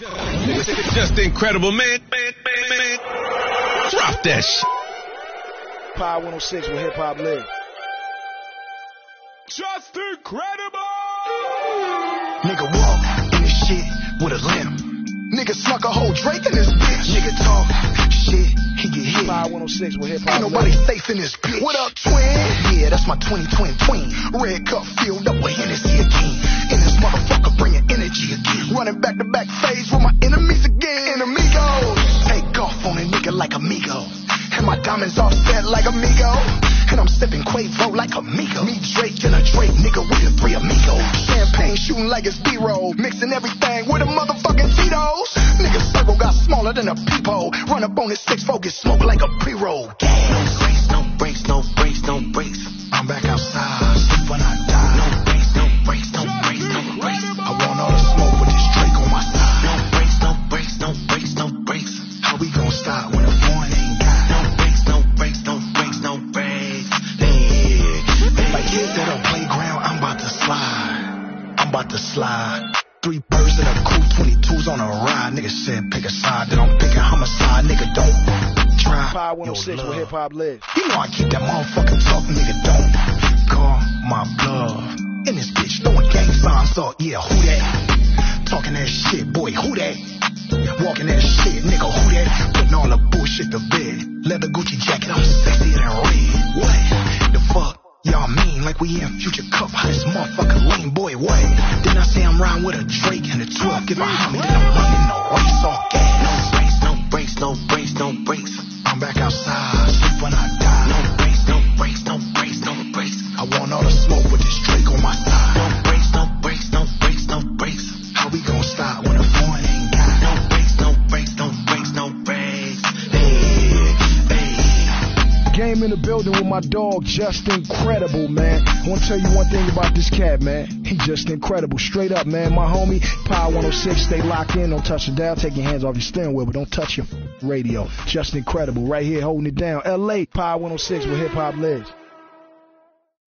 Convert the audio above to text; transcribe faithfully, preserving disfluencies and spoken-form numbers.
Just incredible, man. man, man, man. Drop that shit. Power one oh six where hip hop live. Just incredible. Nigga walk in this shit with a limp. Nigga snuck a whole Drake in this bitch. Nigga talk shit, he get hit. Power one oh six with hip hop. Ain't nobody safe in this bitch. What up, twin? Yeah, that's my twenty twin twin. Red cup filled up with Hennessy again. In this motherfucker bringing energy again. Running back to back phase with my enemies again. Amigos, take off on a nigga like amigo. And my diamonds offset like amigo. And I'm sipping Quavo like amigo. Me Drake and a Drake nigga with the three amigos. Champagne shooting like it's B-roll. Mixing everything with a motherfucking Tito's. Nigga circle got smaller than a peephole. Run up on this six focus smoke like a pre-roll. No brakes, no brakes, no brakes, no brakes. I'm back outside, sleep when I die. No brakes, no brakes, no brakes, no brakes. I want all the smoke with this Drake on my side. No brakes, no brakes, no brakes, no brakes. How we gon' stop when the foreign ain't got? No brakes, no brakes, no brakes, no brakes. Yeah, like kids at a playground, I'm about to slide. I'm about to slide. Three birds in a coupe, twenty-twos on a ride. Nigga said pick a side, then I'm picking homicide. Nigga don't try. Power one oh six where hip hop live. You know I keep that motherfucking talk, nigga don't call my bluff. In this bitch throwing gang signs, so yeah, who that? Talking that shit, boy, who that? Walking that shit, nigga, who that? Putting all the bullshit to bed. Leather Gucci jacket, I'm sexier than red. What the fuck? Y'all mean like we in Future Cup, hottest motherfucker lame boy, what? Then I say I'm riding with a Drake and a twelve, give a homie, then I'm running no race, all gas. No brakes, no brakes, no brakes, no brakes. I'm back outside, sleep when I die. No brakes, no brakes, no brakes, no brakes. I want all the smoke with this Drake on my side. No brakes, no brakes, no brakes, no brakes. How we gon' stop when the foreign ain't got? No brakes, no brakes, no brakes, no brakes. Hey, hey. Game in the building with my dog, just incredible, man. I want to tell you one thing about this cat, man. He just incredible. Straight up, man. My homie, Power one oh six, stay locked in. Don't touch the dial. Take your hands off your steering wheel, but don't touch your radio. Just incredible. Right here, holding it down. L A, Power one oh six, where hip hop lives.